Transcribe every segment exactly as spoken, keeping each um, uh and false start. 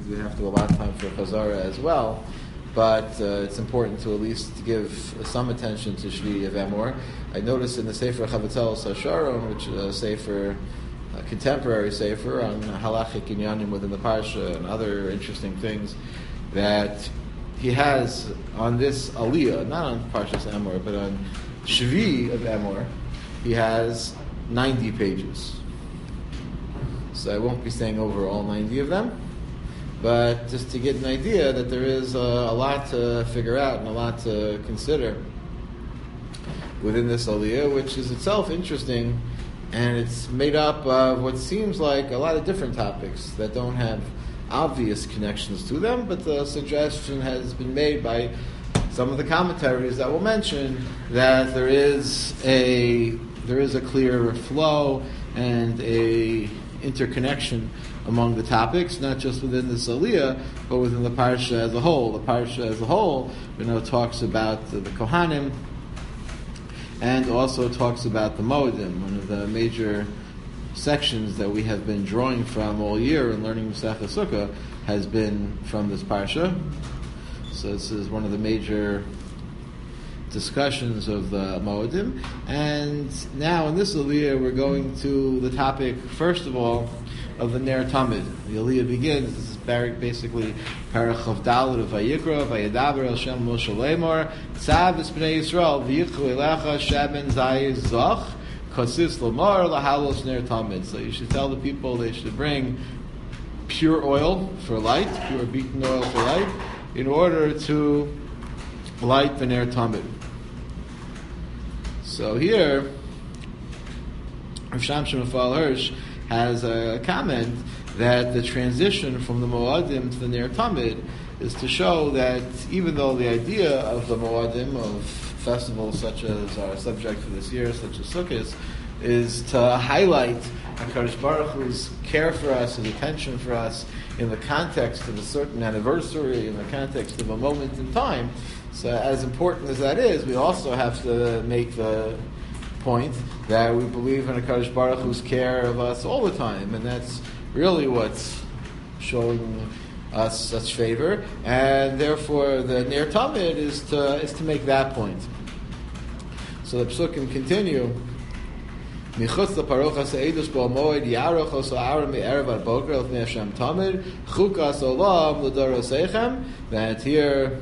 we have to allow time for Chazara as well. But uh, it's important to at least give some attention to Shvi of Emor. I noticed in the Sefer Chavatzel Sasharon, which is a Sefer, a contemporary Sefer on halachic inyanim within the Parsha and other interesting things, that he has on this Aliyah, not on Parshas Emor, but on Shvi of Emor, he has ninety pages. So I won't be saying over all ninety of them, but just to get an idea that there is a, a lot to figure out and a lot to consider within this Aliyah, which is itself interesting, and it's made up of what seems like a lot of different topics that don't have obvious connections to them, but the suggestion has been made by some of the commentaries that will mention that there is a there is a clear flow and a interconnection among the topics, not just within the Aliyah, but within the Parsha as a whole. The Parsha as a whole, you know, talks about the, the Kohanim, and also talks about the Moedim, one of the major sections that we have been drawing from all year and learning Masechah Sukkah has been from this Parsha. So this is one of the major discussions of the Moedim. And now in this Aliyah we're going to the topic, first of all, of the Ner Tamid. The Aliyah begins, this is basically Parach of Dalet of Vayikra, Vayadaber El Shem Moshe Lemor, Tzav B'nei Yisrael, V'yichu Elecha Shaben Zayis Zoch, Kosis Lamar Lahalos Ner Tamid. So you should tell the people they should bring pure oil for light, pure beaten oil for light, in order to light the Ner Tamid. So here, Rav Shamshon Mefal Hirsch has a comment that the transition from the Moadim to the Ner Tamid is to show that even though the idea of the Moadim, of festivals such as our subject for this year, such as Sukkot, is to highlight HaKadosh Baruch Hu's care for us, His attention for us in the context of a certain anniversary, in the context of a moment in time. So as important as that is, we also have to make the point that we believe in HaKadosh Baruch Hu's care of us all the time, and that's really what's showing us such favor, and therefore the Ner Tamid is to is to make that point. So the Psukim continue. Michutz laparochas ha'edus b'amoed yarochos ha'aram me'erev ad boker el pnei Hashem tamid chukas olam l'dorosechem. That here,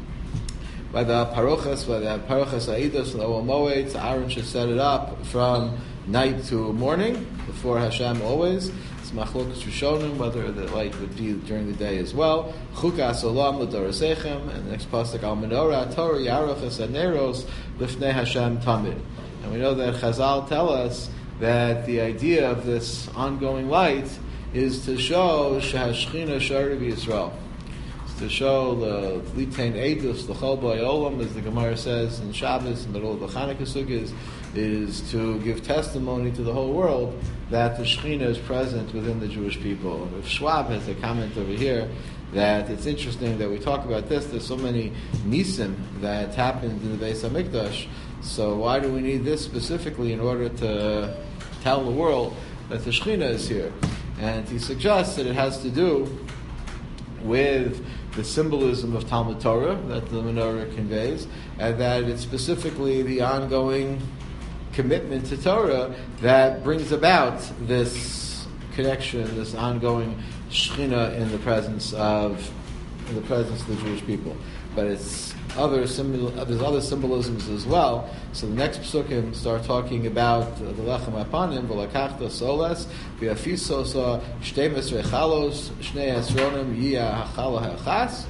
by the parochas, by the parochas ha'edus l'omoed, Aaron should set it up from night to morning before Hashem always. It's machlokas rishonim whether the light would be during the day as well. Chukas olam l'dorosechem, and the next pasuk al menorah Torah yarochas haneros lifnei Hashem tamid. And we know that Chazal tell us that the idea of this ongoing light is to show Shehashchina Shari Yisrael. It's to show the Litain Eidus, the Chol B'ay Olam, as the Gemara says in Shabbos, in the middle of the Chanukah Sukkahs, is to give testimony to the whole world that the Shechina is present within the Jewish people. And if Schwab has a comment over here that it's interesting that we talk about this, there's so many nisim that happened in the Beis HaMikdash, so why do we need this specifically in order to tell the world that the Shechina is here? And he suggests that it has to do with the symbolism of Talmud Torah that the menorah conveys, and that it's specifically the ongoing commitment to Torah that brings about this connection, this ongoing Shechina in the presence of in the presence of the Jewish people. But it's other symbol, there's other symbolisms as well. So the next psukim start talking about the lechem apanim, v'lakachta solas, v'afisos shtei mesrei chalos, shnei esronim yiyah hachala hachas.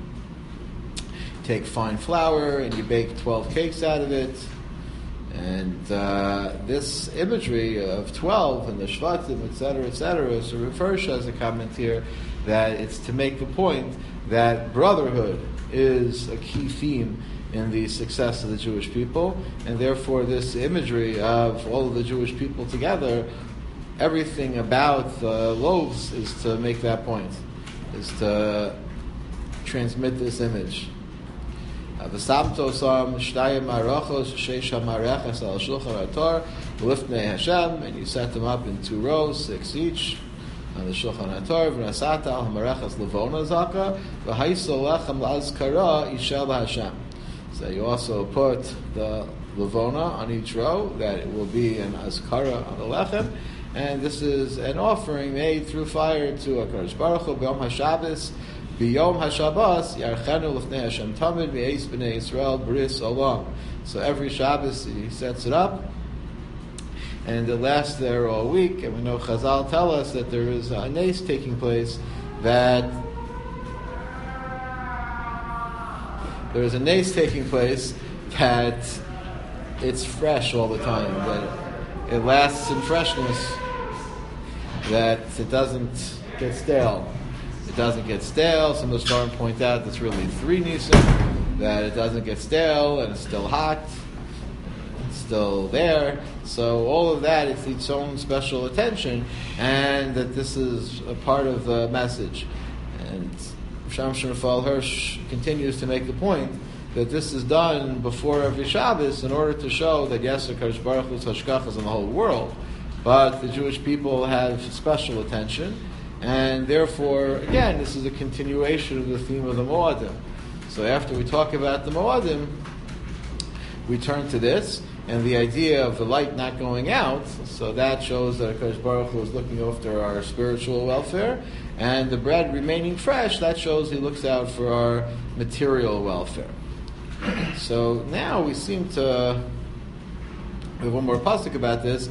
Take fine flour and you bake twelve cakes out of it. And uh, this imagery of twelve and the shvatim, et cetera, et cetera, so refers as a comment here that it's to make the point that brotherhood is a key theme in the success of the Jewish people, and therefore this imagery of all of the Jewish people together, everything about the loaves is to make that point, is to transmit this image. V'samtosam shtayim arachos sheisha marechas al shulchan haTorah lifnei Hashem, and you set them up in two rows, six each, on the Shulchan HaTorah, v'nasata al hamarechas levona zaka, v'haisol lechem la'azkara ishel Hashem. So you also put the levona on each row, that it will be an azkara on the lechem, and this is an offering made through fire to HaKadosh Baruch Hu b'yom HaShabbos, b'yom HaShabbos, yarchenu l'fnei Hashem tamid v'eis b'nei Yisrael bris olam. So every Shabbos he sets it up, and it lasts there all week. And we know Chazal tell us that there is a nes taking place, that there is a nes taking place that it's fresh all the time, that it lasts in freshness, that it doesn't get stale. It doesn't get stale. Some of the Sfarim point out that's really three nisim, that it doesn't get stale and it's still hot, it's still there. So all of that, it's its own special attention, and that this is a part of the message. And Sham Shemafal Hirsch continues to make the point that this is done before every Shabbos in order to show that yes, HaKadosh Baruch Hu's hashgachas in the whole world, but the Jewish people have special attention, and therefore, again, this is a continuation of the theme of the Moadim. So after we talk about the Moadim, we turn to this, and the idea of the light not going out, so that shows that HaKadosh Baruch Hu is looking after our spiritual welfare, and the bread remaining fresh, that shows he looks out for our material welfare. So now we seem to, we have one more pasuk about this,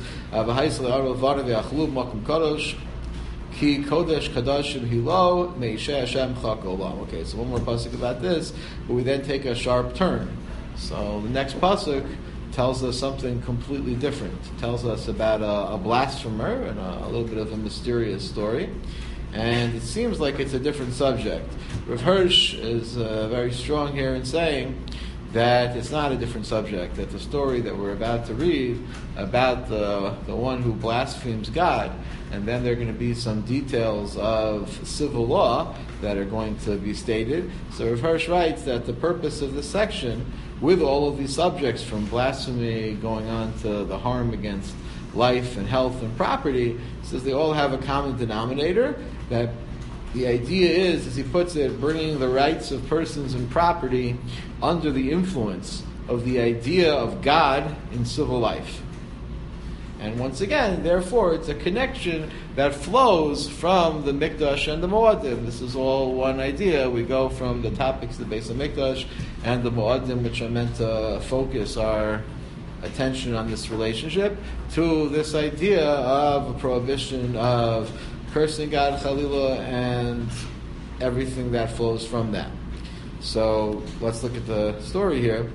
Ki kodesh kadashim hilo meishe Hashem chak olam. Okay, so one more pasuk about this, but we then take a sharp turn. So the next pasuk tells us something completely different. It tells us about a, a blasphemer and a, a little bit of a mysterious story, and it seems like it's a different subject. Rav Hirsch is uh, very strong here in saying that it's not a different subject, that the story that we're about to read about the the one who blasphemes God, and then there are going to be some details of civil law that are going to be stated. So Rav Hirsch writes that the purpose of this section, with all of these subjects from blasphemy going on to the harm against life and health and property, says they all have a common denominator, that the idea is, as he puts it, bringing the rights of persons and property under the influence of the idea of God in civil life. And once again, therefore, it's a connection that flows from the Mikdash and the Moadim. This is all one idea. We go from the topics of the Beis HaMikdash and the Moadim, which are meant to focus our attention on this relationship, to this idea of a prohibition of cursing God, Chalila, and everything that flows from that. So let's look at the story here.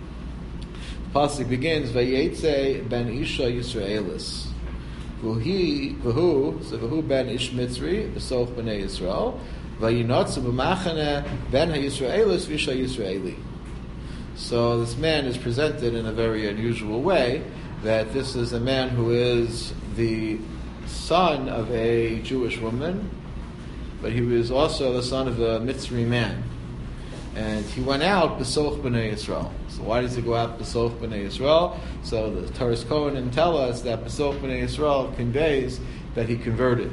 The pasuk begins, Vayetze ben Isha Yisraelis. V'hi, v'hu, so v'hu ben Ish Mitzri, v'soch b'nei Yisrael, v'yinotzu b'machane ben ha-Yisraelis v'isha Yisraeli. So this man is presented in a very unusual way, that this is a man who is the son of a Jewish woman, but he was also the son of a Mitzri man. And he went out b'soch b'nei Yisrael. So why does he go out b'soch b'nei Yisrael? So the Torah's Kohanim tell us that b'soch b'nei Yisrael conveys that he converted.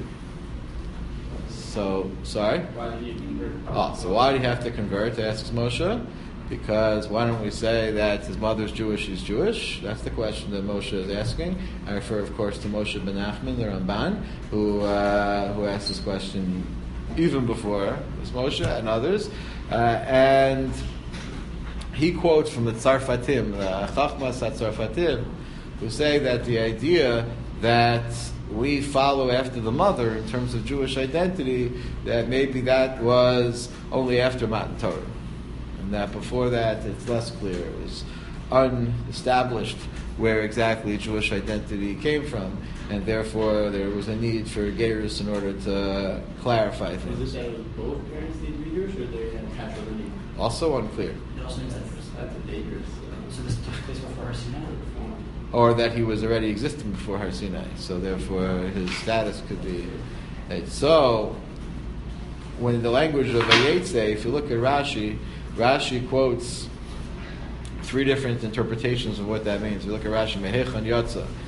So, sorry? Why did he convert? Oh, so why did he have to convert, asks Moshe? Because why don't we say that his mother's Jewish, he's Jewish? That's the question that Moshe is asking. I refer, of course, to Moshe ben Nachman, the Ramban, who uh, who asked this question even before this Moshe and others. Uh, and he quotes from the Tzarfatim, the Chachmas HaTzarfatim, who say that the idea that we follow after the mother in terms of Jewish identity, that maybe that was only after Matan Torah. And that before that, it's less clear. It was unestablished where exactly Jewish identity came from, and therefore there was a need for Gerus in order to clarify things. Is it that both parents need to be Jewish, or they had patrilineal? Also unclear. That's, that's a dangerous. Uh, so this took place before Har Sinai, or before? Or that he was already existing before Har Sinai, so therefore his status could be. Right. So, when the language of Vayetze, if you look at Rashi, Rashi quotes three different interpretations of what that means. If you look at Rashi, Mehechan Yotza.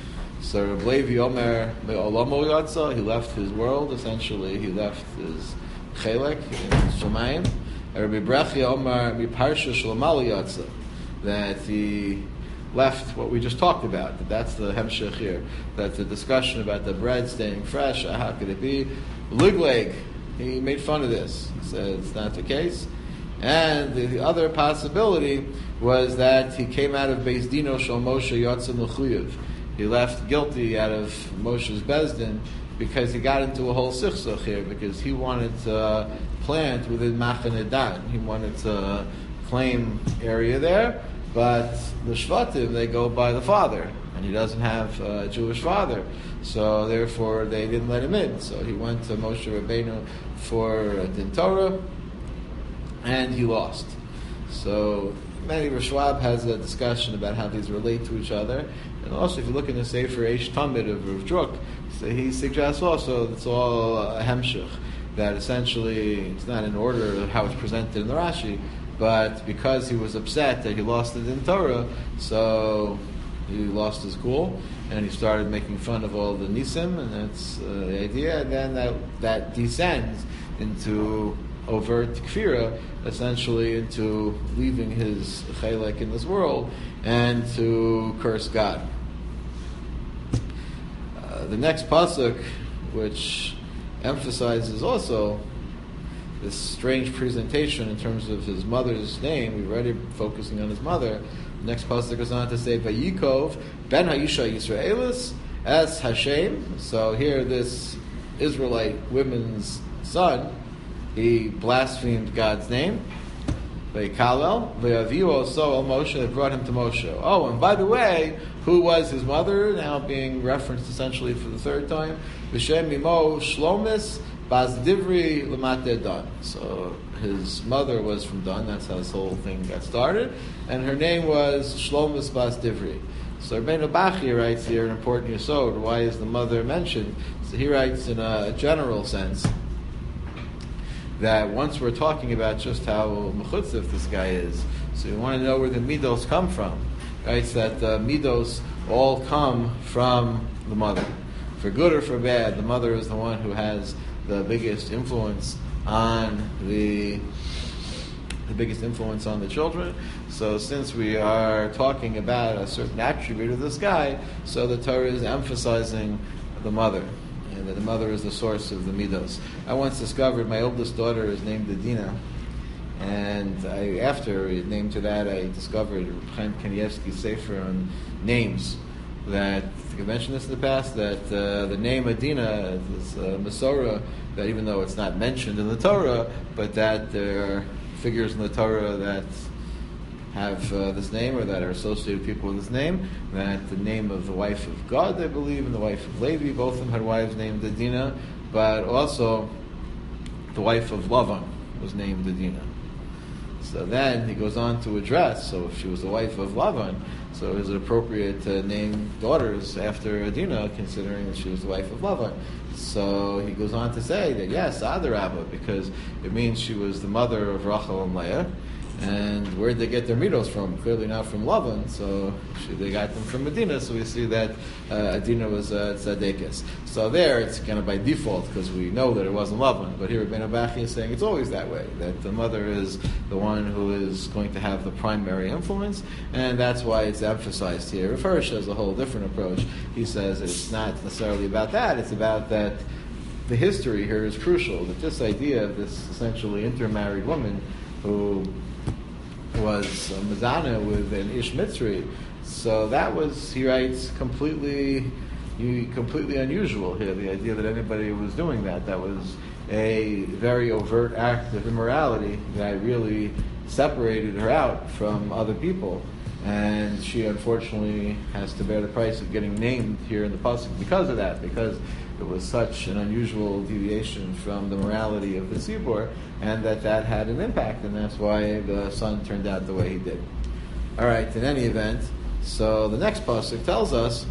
So Reb Levi Omer me'olamo yatsa, he left his world, essentially, he left his chelek in Shemayim. Rabbi Brechia Omer miparsha shlamali yatsa, that he left what we just talked about, that that's the hemshech here, that the discussion about the bread staying fresh, how could it be? Ligleg, he made fun of this, he said it's not the case. And the, the other possibility was that he came out of Beis Dino Shel Moshe Yatsa Mechuyev. He left guilty out of Moshe's Bezdin because he got into a whole sichsuch here, because he wanted to uh, plant within Machane Dan. He wanted to claim area there, but the Shvatim, they go by the father, and he doesn't have a Jewish father, so therefore they didn't let him in. So he went to Moshe Rabbeinu for Din Torah, and he lost. So Many Rashwab has a discussion about how these relate to each other, and also if you look in the Sefer Eish Tamid of Rav Druk, so he suggests also it's all a hemshech, that essentially it's not in order of how it's presented in the Rashi, but because he was upset that he lost it in Torah, so he lost his cool, and he started making fun of all the nisim, and that's uh, the idea, and then that, that descends into overt kfira, essentially into leaving his chelek in this world and to curse God. Uh, the next pasuk, which emphasizes also this strange presentation in terms of his mother's name, we've already focusing on his mother. The next pasuk goes on to say, Vayikov ben Haisha Yisraelis as Hashem. So here this Israelite woman's son, he blasphemed God's name. Vaykalel, Vayaviu so Moshe, that brought him to Moshe. Oh, and by the way, who was his mother? Now being referenced essentially for the third time. V'shem Mimo Shlomis Bas Divri Lamate Dan. So his mother was from Dan. That's how this whole thing got started, and her name was Shlomis Bas Divri. So Rabbeinu Bachya writes here an important yesod. Why is the mother mentioned? So he writes in a general sense that once we're talking about just how mechutzif this guy is, so you want to know where the midos come from, right? So that the midos all come from the mother. For good or for bad, the mother is the one who has the biggest influence on the the biggest influence on the children. So since we are talking about a certain attribute of this guy, so the Torah is emphasizing the mother, and that the mother is the source of the midos. I once discovered my oldest daughter is named Adina, and I, after I named her that, I discovered Chaim Kanievsky's sefer on names. That I think I mentioned this in the past, that uh, the name Adina is a Masorah, that even though it's not mentioned in the Torah, but that there are figures in the Torah that have uh, this name, or that are associated with people with this name, that the name of the wife of God, I believe, and the wife of Levi, both of them had wives named Adina, but also the wife of Lavan was named Adina. So then he goes on to address, so if she was the wife of Lavan, so is it appropriate to name daughters after Adina, considering that she was the wife of Lavan? So he goes on to say that yes, Adarabba, because it means she was the mother of Rachel and Leah. And where did they get their midos from? Clearly not from Lavan, so they got them from Medina, so we see that uh, Adina was uh, Tzadekis. So there, it's kind of by default, because we know that it wasn't Lavan, but here Rabbeinu Bachya is saying it's always that way, that the mother is the one who is going to have the primary influence, and that's why it's emphasized here. Rav Hirsch has a whole different approach. He says it's not necessarily about that, it's about that the history here is crucial, that this idea of this essentially intermarried woman who was uh, Mazana with an Ish Mitzri, so that was, he writes, completely completely unusual here, the idea that anybody was doing that. That was a very overt act of immorality that really separated her out from other people, and she unfortunately has to bear the price of getting named here in the pasuk because of that, because it was such an unusual deviation from the morality of the Tzibor, and that that had an impact, and that's why the son turned out the way he did. All right, in any event, so the next pasuk tells us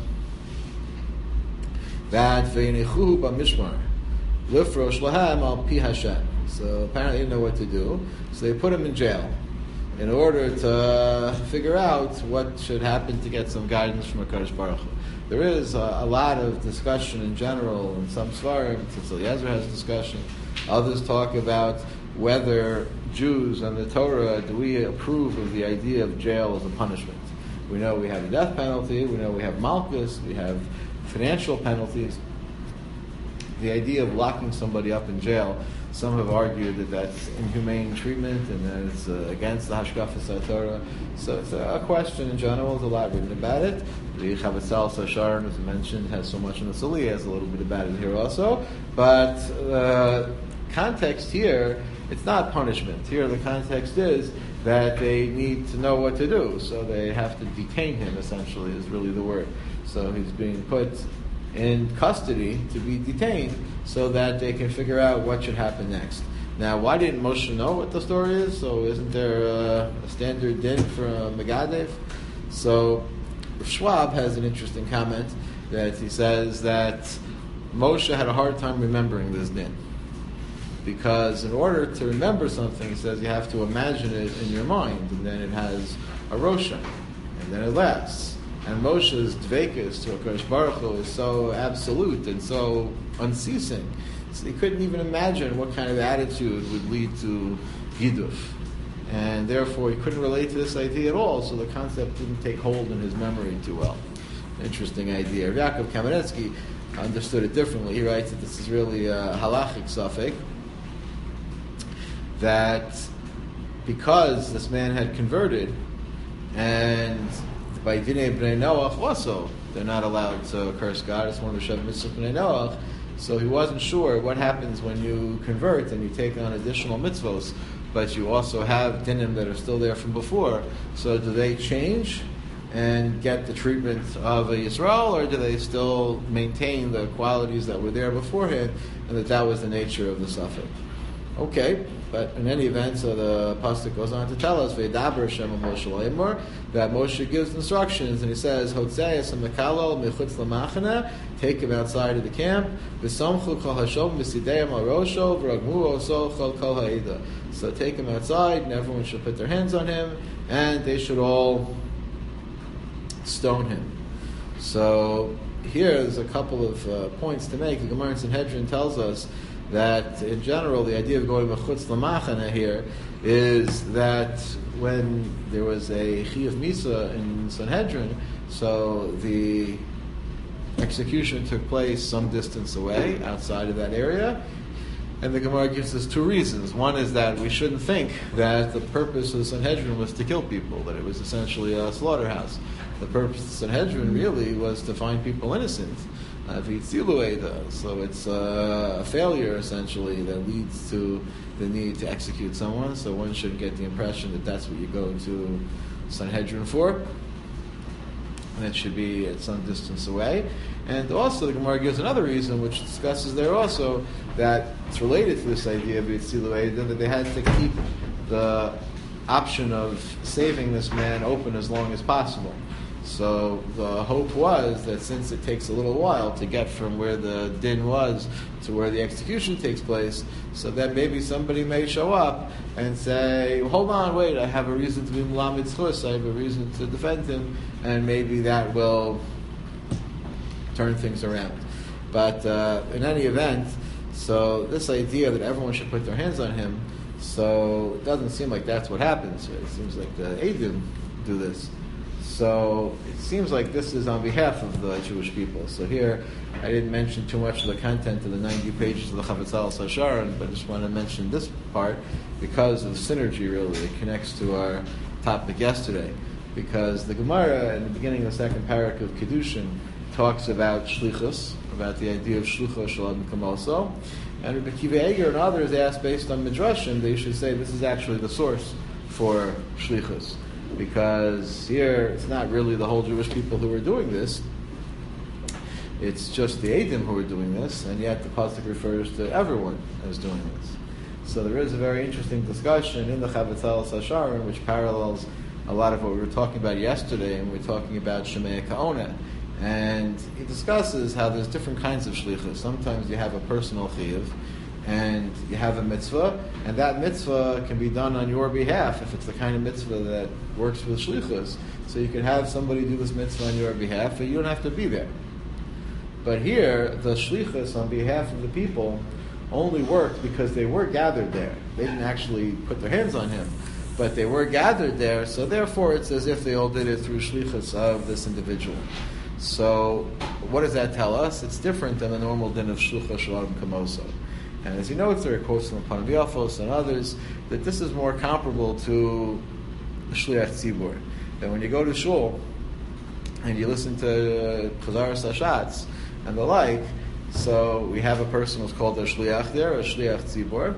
that V'yinechuhu b'mishmar lifrosh lahem al pi Hashem. So apparently they didn't know what to do, so they put him in jail in order to figure out what should happen to get some guidance from HaKadosh Baruch Hu. There is a, a lot of discussion in general, in some svarim, Tzitz Eliezer has discussion, others talk about whether Jews and the Torah, do we approve of the idea of jail as a punishment? We know we have the death penalty, we know we have malchus, we have financial penalties. The idea of locking somebody up in jail, some have argued that that's inhumane treatment and that it's uh, against the Hashkafas Torah. So it's a, a question in general. There's a lot written about it. The Chavatzal Sasharan, as mentioned, has so much in the Sali, has a little bit about it here also. But the uh, context here, it's not punishment. Here the context is that they need to know what to do. So they have to detain him, essentially, is really the word. So he's being put in custody to be detained so that they can figure out what should happen next. Now, why didn't Moshe know what the story is? So isn't there a, a standard din for a Megadev? So Schwab has an interesting comment that he says that Moshe had a hard time remembering this din. Because in order to remember something, he says you have to imagine it in your mind, and then it has a roshan, and then it lasts. And Moshe's dvekus to HaKadosh Baruch Hu is so absolute and so unceasing. So he couldn't even imagine what kind of attitude would lead to Giduf. And therefore he couldn't relate to this idea at all, so the concept didn't take hold in his memory too well. Interesting idea. Yaakov Kamenetsky understood it differently. He writes that this is really a halachic suffix, that because this man had converted, and by Dinei Bnei Noach also, they're not allowed to curse God. It's one of the Shev Mitzvot Bnei Noach. So he wasn't sure what happens when you convert and you take on additional mitzvos, but you also have dinim that are still there from before. So do they change and get the treatment of a Yisrael, or do they still maintain the qualities that were there beforehand, and that that was the nature of the suffix? Okay, but in any event, so the pasuk goes on to tell us Veidaber Shem Moshe Leimor, that Moshe gives instructions, and he says Hotzeis Mekalol Mechutz Lamachana, take him outside of the camp. V'samchu Kol Hashom V'Sideim Al Rosho V'Ragmu Oso Chol Kol Ha'ida. So take him outside, and everyone should put their hands on him, and they should all stone him. So here's a couple of uh, points to make. The Gemara in Sanhedrin tells us that in general the idea of going mechutz lamachana here is that when there was a chiyuv misa in Sanhedrin, so the execution took place some distance away outside of that area, and the Gemara gives us two reasons. One is that we shouldn't think that the purpose of the Sanhedrin was to kill people, that it was essentially a slaughterhouse. The purpose of the Sanhedrin really was to find people innocent. Uh, so it's uh, a failure, essentially, that leads to the need to execute someone. So one shouldn't get the impression that that's what you go to Sanhedrin for. And it should be at some distance away. And also the Gemara gives another reason, which discusses there also, that it's related to this idea of Yitzilu, that they had to keep the option of saving this man open as long as possible. So the hope was that since it takes a little while to get from where the din was to where the execution takes place, so that maybe somebody may show up and say, hold on, wait, I have a reason to be Melamed Zchus, I have a reason to defend him, and maybe that will turn things around. But uh, in any event, so this idea that everyone should put their hands on him, so it doesn't seem like that's what happens. It seems like the Eidim do this. So it seems like this is on behalf of the Jewish people. So here, I didn't mention too much of the content of the ninety pages of the Chavatzal Sasharan, but I just want to mention this part because of the synergy, really. It connects to our topic yesterday. Because the Gemara, in the beginning of the second parak of Kedushin, talks about shlichus, about the idea of shlucha shalom kamoso. And Rebbe Akiva Eger and others asked, based on Midrashim, they should say this is actually the source for shlichus. Because here, it's not really the whole Jewish people who are doing this. It's just the Eidim who are doing this, and yet the pasuk refers to everyone as doing this. So there is a very interesting discussion in the Chavatzal Sasharan, which parallels a lot of what we were talking about yesterday, and we we're talking about Shemei Ka'ona. And he discusses how there's different kinds of shlichus. Sometimes you have a personal chiyuv, and you have a mitzvah, and that mitzvah can be done on your behalf if it's the kind of mitzvah that works with shlichus. So you can have somebody do this mitzvah on your behalf, and you don't have to be there. But here, the shlichus on behalf of the people only worked because they were gathered there. They didn't actually put their hands on him, but they were gathered there, so therefore it's as if they all did it through shlichus of this individual. So what does that tell us? It's different than the normal din of shluchas shalom kamoso. And as you know, there are quotes from Panaviafos and others that this is more comparable to shliach tzibur. That when you go to shul and you listen to Chazar Sashatz and the like, so we have a person who's called a shliach there, a shliach tzibur,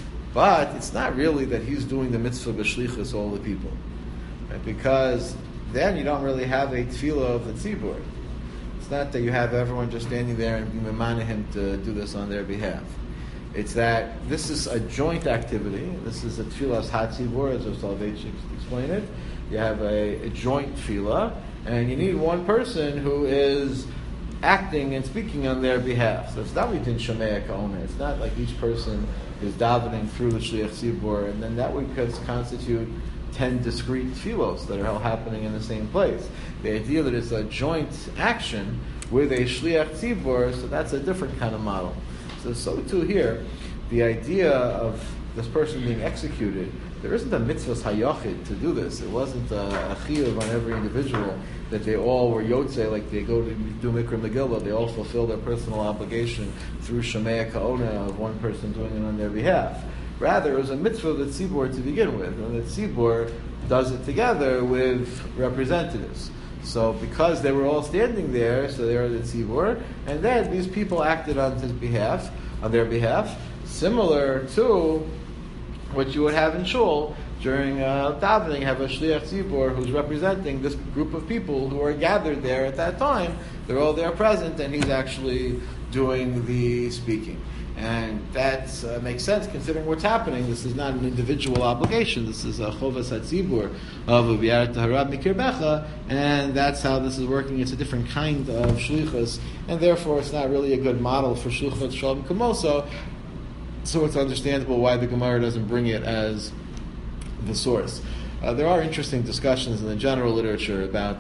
but it's not really that he's doing the mitzvah b'shlichus all the people, right? Because then you don't really have a tefillah of the tzibur. It's not that you have everyone just standing there and being memana him to do this on their behalf. It's that this is a joint activity. This is a tefillas hatzibur, as Soloveitchik explained it. You have a, a joint tefillah, and you need one person who is acting and speaking on their behalf. So it's not within Shemaya Ka'ona. It's not like each person is davening through the Shliach Tzibur, and then that would constitute ten discrete tefillos that are all happening in the same place. The idea that it's a joint action with a Shliach Tzibur, so that's a different kind of model. So, so too here, the idea of this person being executed, there isn't a mitzvahs hayochid to do this. It wasn't a, a chiyuv on every individual that they all were yotzei, like they go to do Mikra Megillah, they all fulfill their personal obligation through Shemaya Ka'ona of one person doing it on their behalf. Rather, it was a mitzvah of the tzibur to begin with, and the tzibur does it together with representatives. So because they were all standing there, so they are the tzibur, and then these people acted on his behalf, on their behalf, similar to what you would have in shul during uh, davening, have a shliach tzibur who's representing this group of people who are gathered there at that time. They're all there present, and he's actually doing the speaking. And that uh, makes sense considering what's happening. This is not an individual obligation. This is a chovas hatzibur of ubiyarat harab mikirbecha, and that's how this is working. It's a different kind of shlichus, and therefore it's not really a good model for shlichus shalom kamoso. So it's understandable why the Gemara doesn't bring it as the source. Uh, there are interesting discussions in the general literature about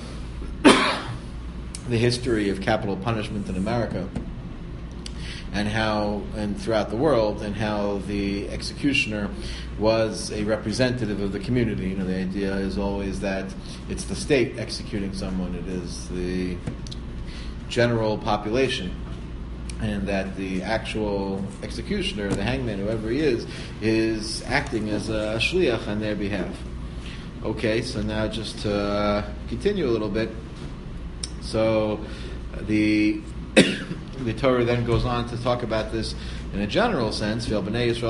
the history of capital punishment in America, and how, and throughout the world, and how the executioner was a representative of the community. You know, the idea is always that it's the state executing someone, it is the general population, and that the actual executioner, the hangman, whoever he is, is acting as a shliach on their behalf. Okay, so now just to uh, continue a little bit. So the the Torah then goes on to talk about this in a general sense. Somebody who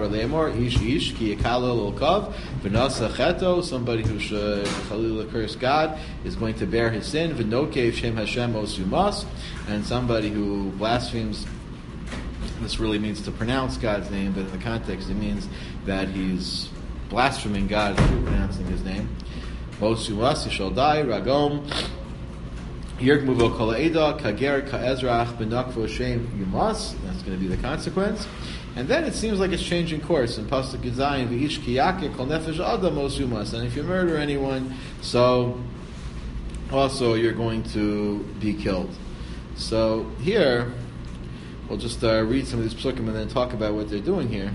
should Chalila curse God is going to bear his sin. And somebody who blasphemes, this really means to pronounce God's name, but in the context it means that he's blaspheming God through pronouncing his name. Mos Yumas, he shall die. Ragom Yirgmuvo Kol Eida Kager Kaezrach Benakvo Shem Yumas. That's going to be the consequence. And then it seems like it's changing course in Pasuk Gizayin V'ish Kiyake Kol Nefesh Adam Mos Yumas. And if you murder anyone, so also you're going to be killed. So here we'll just uh, read some of these psukim and then talk about what they're doing here.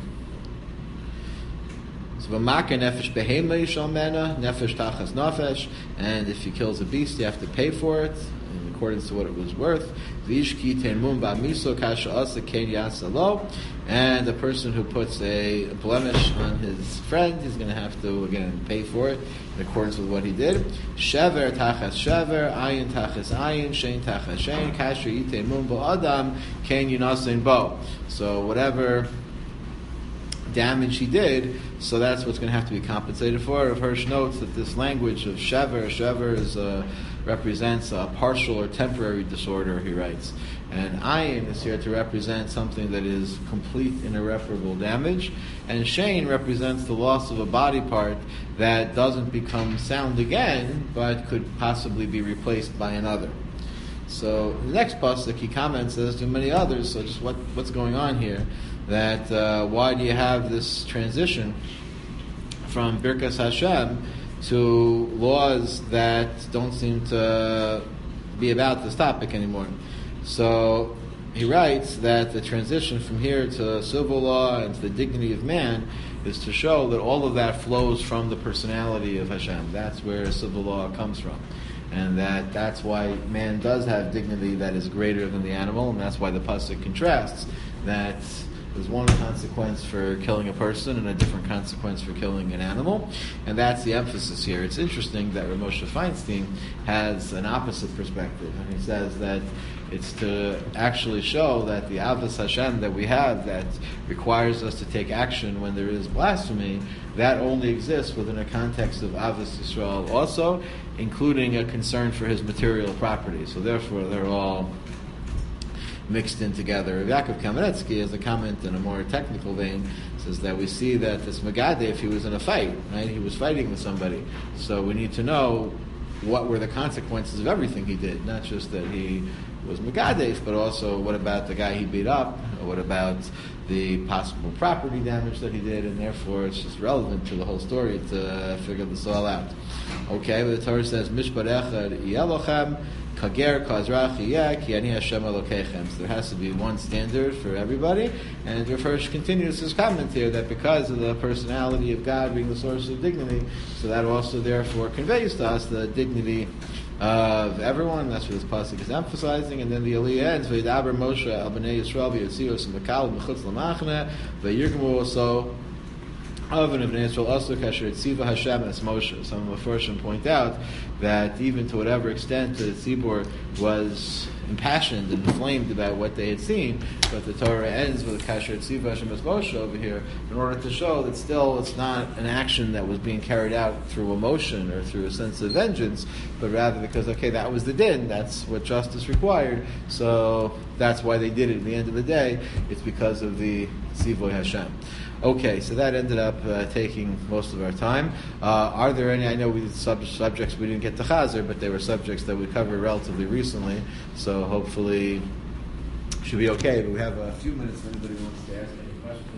So v'maka nefesh behema yishal mena, nefesh tachas nafesh, and if he kills a beast, you have to pay for it in accordance to what it was worth. V'ishki tenmum ba'miso kasha asa ken yasalo, and the person who puts a blemish on his friend, he's going to have to again pay for it in accordance with what he did. Shever tachas shever, ayin tachas ayin, shein tachas shein, kasha yitenmum ba'adam ken yunasin bo. So whatever damage he did, so that's what's going to have to be compensated for. Rav Hirsch notes that this language of shever, shever is uh, represents a partial or temporary disorder, he writes. And ayin is here to represent something that is complete and irreparable damage. And shein represents the loss of a body part that doesn't become sound again, but could possibly be replaced by another. So the next pasuk he comments as to many others. So just what, what's going on here? that uh, why do you have this transition from Birkas Hashem to laws that don't seem to be about this topic anymore? So he writes that the transition from here to civil law and to the dignity of man is to show that all of that flows from the personality of Hashem. That's where civil law comes from. And that that's why man does have dignity that is greater than the animal, and that's why the pasuk contrasts that there's one consequence for killing a person and a different consequence for killing an animal, and that's the emphasis here. It's interesting that Rav Moshe Feinstein has an opposite perspective, and he says that it's to actually show that the Avos Hashem that we have that requires us to take action when there is blasphemy, that only exists within a context of Avos Yisrael also, including a concern for his material property. So therefore they're all mixed in together. Yaakov Kamenetsky, as a comment in a more technical vein, says that we see that this Megadeh, if he was in a fight, right, he was fighting with somebody. So we need to know what were the consequences of everything he did, not just that he was Megadeh, but also what about the guy he beat up, or what about the possible property damage that he did, and therefore it's just relevant to the whole story to figure this all out. Okay, but the Torah says, Mishpat echad yelochem, kager kazrach yek, yani Hashem elokechem. So there has to be one standard for everybody, and the first continues his comment here that because of the personality of God being the source of dignity, so that also therefore conveys to us the dignity of everyone. That's what this pasuk is emphasizing. And then the Aliyah ends, V'yidaber Moshe al b'nei Yisrael v'yotzios m'kal m'chutz l'machne v'yirgmu also of and of b'nei Yisrael also kasher etziva Hashem as Moshe. Some of the Mepharshim point out that even to whatever extent the Tzibur was impassioned and inflamed about what they had seen, but the Torah ends with kasher etziva Hashem as Moshe over here in order to show that still it's not an action that was being carried out through emotion or through a sense of vengeance, but rather because, okay, that was the din, that's what justice required, so that's why they did it. At the end of the day, it's because of the Tzivoy Hashem. Okay, so that ended up uh, taking most of our time. Uh, are there any, I know we did sub- subjects we didn't get to Chazer, but they were subjects that we covered relatively recently, so hopefully should be okay, but we have a few minutes if anybody wants to ask any questions.